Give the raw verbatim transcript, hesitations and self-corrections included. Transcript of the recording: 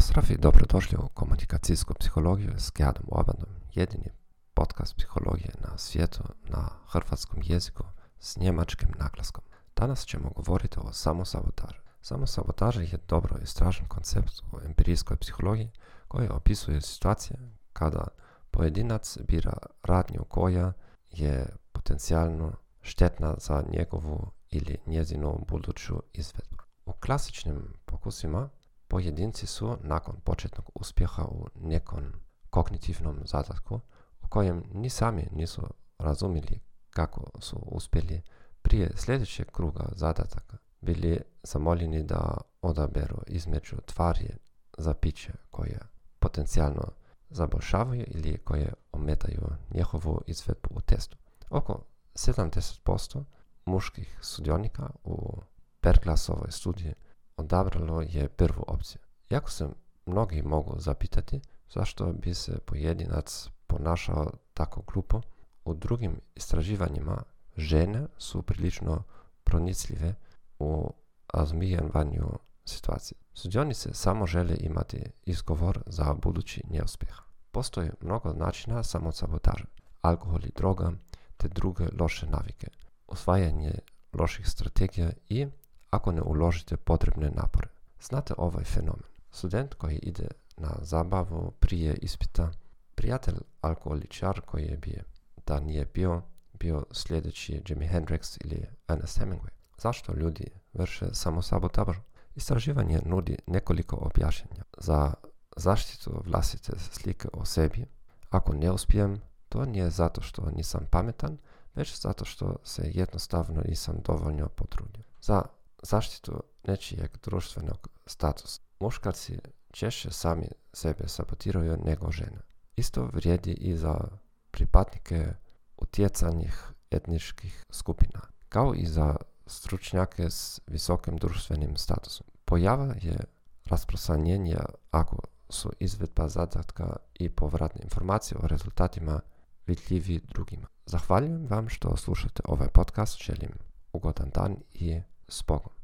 Pozdrav i dobrodošli u komunikacijsku psihologiju s Gedom Obadom, jedini podcast psihologije na svijetu na hrvatskom jeziku s njemačkim naglaskom. Danas ćemo govoriti o samosabotaži. Samosabotaža je dobro istražen koncept u empirijskoj psihologiji koji opisuje situacije kada pojedinac bira radnju koja je potencijalno štetna za njegovu ili njezinu buduću izvedbu. U klasičnim pokusima pojedinci su nakon početnog uspjeha u nekom kognitivnom zadatku u kojem ni sami nisu razumjeli kako su uspjeli prije sljedećeg kruga zadataka bili zamoljeni da odaberu između tvari za piće koje potencijalno zaboljšavaju ili koje ometaju njihovu izvedbu u testu. Oko sedamdeset posto muških sudionika u Berglasovoj studiji odabralo je prvu opciju. Iako se mnogi mogu zapitati zašto bi se pojedinac ponašao tako glupo, u drugim istraživanjima žene su prilično pronicljive u razumijevanju situacije. Sudionice samo žele imati izgovor za budući neuspjeh. Postoji mnogo načina samosabotaže, alkohol i droga te druge loše navike, osvajanje loših strategija i ako ne uložite potrebne napore. Znate ovaj fenomen. Student koji ide na zabavu prije ispita, prijatelj alkoholičar koji je bio, da nije bio, bio sljedeći Jimi Hendrix ili Ernest Hemingway. Zašto ljudi vrše samosabotažu? Istraživanje nudi nekoliko objašnjenja. Za zaštitu vlastite slike o sebi, ako ne uspijem, to nije zato što nisam pametan, već zato što se jednostavno nisam dovoljno potrudio. Za zaštitu nečijeg društvenog statusa. Muškarci češće sami sebe sabotiraju nego žene. Isto vrijedi i za pripadnike utjecanih etničkih skupina, kao i za stručnjake s visokim društvenim statusom. Pojava je rasprostranjenje ako su izvedba zadatka i povratne informacije o rezultatima vidljivi drugima. Zahvaljujem vam što slušate ovaj podcast, želim ugodan dan i s Bogom.